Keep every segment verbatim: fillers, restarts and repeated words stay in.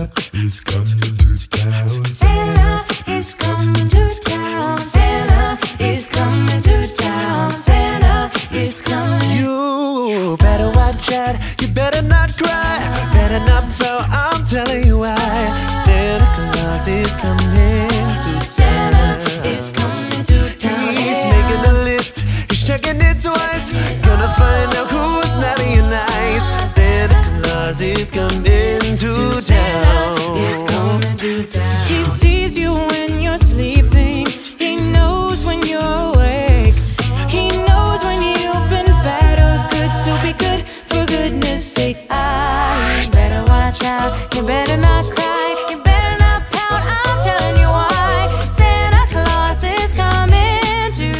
is coming to town. Santa is coming to town. Santa is coming to town. Santa is coming. You better watch out, you better not cry, better not pout, I'm telling you why. Santa Claus is coming to Santa town. is coming to town. He's making a list, he's checking it twice, gonna find out who's naughty and nice. Santa Claus is coming to town. Is coming to town. He sees you when you're sleeping. He knows when you're awake. He knows when you've been bad or good. So be good for goodness sake. Ah, you better watch out. You better not cry. You better not pout. I'm telling you why. Santa Claus is coming to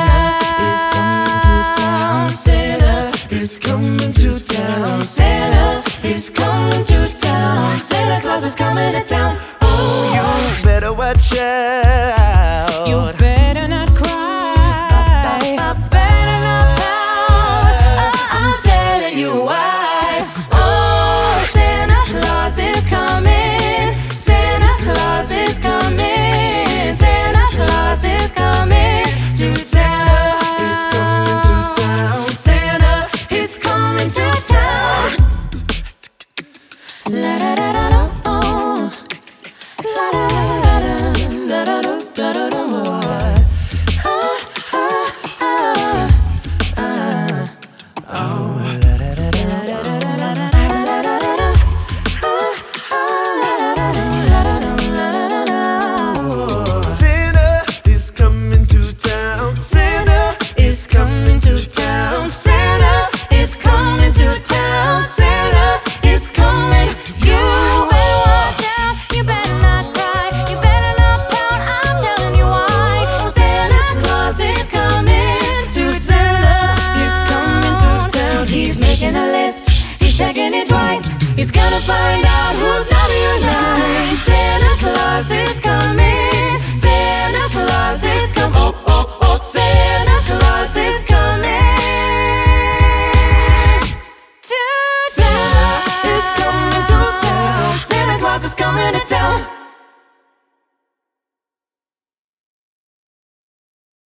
town. Santa is coming to town. Santa is coming to town. Santa Claus is coming to town. Oh, you better watch out. You better not